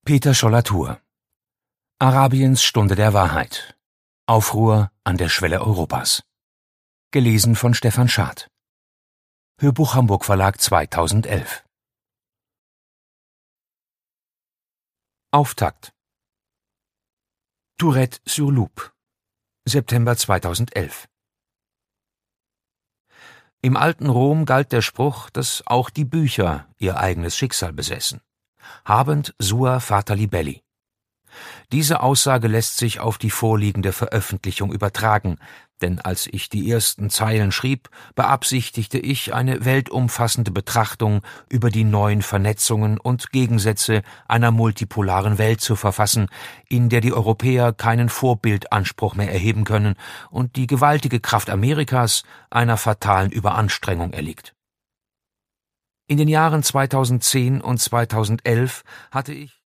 Peter Schollatur. Arabiens Stunde der Wahrheit. Aufruhr an der Schwelle Europas. Gelesen von Stefan Schad. Hörbuch Hamburg Verlag 2011. Auftakt. Tourette-sur-Loup. September 2011. Im alten Rom galt der Spruch, dass auch die Bücher ihr eigenes Schicksal besessen. Habent sua fata libelli. Diese Aussage lässt sich auf die vorliegende Veröffentlichung übertragen, denn als ich die ersten Zeilen schrieb, beabsichtigte ich, eine weltumfassende Betrachtung über die neuen Vernetzungen und Gegensätze einer multipolaren Welt zu verfassen, in der die Europäer keinen Vorbildanspruch mehr erheben können und die gewaltige Kraft Amerikas einer fatalen Überanstrengung erliegt. In den Jahren 2010 und 2011 hatte ich